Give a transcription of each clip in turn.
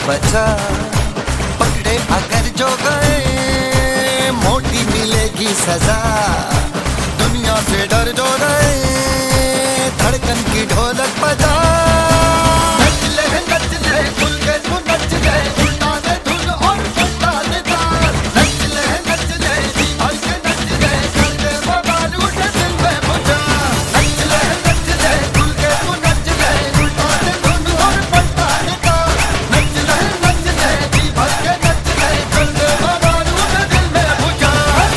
बचा, पकड़े अगर जो गए मोटी मिलेगी सजा। दुनिया से डर जो गए धड़कन की ढोलक बजा। नच ले खुल के तू नच ले, उल्टा दे धुन और पलटा दे ताल। नच ले जी भर के नच ले, कर दे बवाल उठे दिल में बुझा। नच ले खुल के तू नच ले, उल्टा दे धुन और पलटा दे ताल। नच ले जी भर के नच ले, कर दे बवाल उठे दिल में बुझा।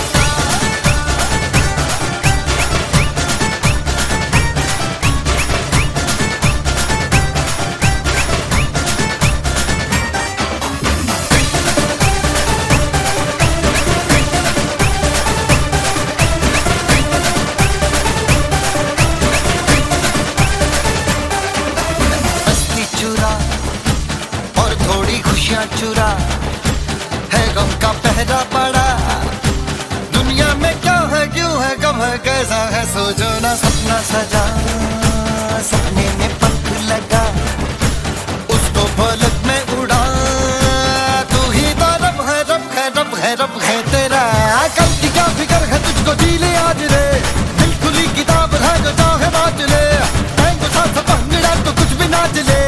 और थोड़ी खुशियां चुरा है गम का पहरा पड़ा। दुनिया में क्या है क्यों है कब है कैसा है सोचो ना। सपना सजा सपने में पंख लगा, उसको पलक में उड़ा। तू ही तो रब है रब है रब है रब है तेरा। कल की क्या फिक्र है तुझको, जी ले आज रे। दिल खुली किताब है जो चाहे बांट ले। टैंगो साथ भंगड़ा तो कुछ भी नाच ले।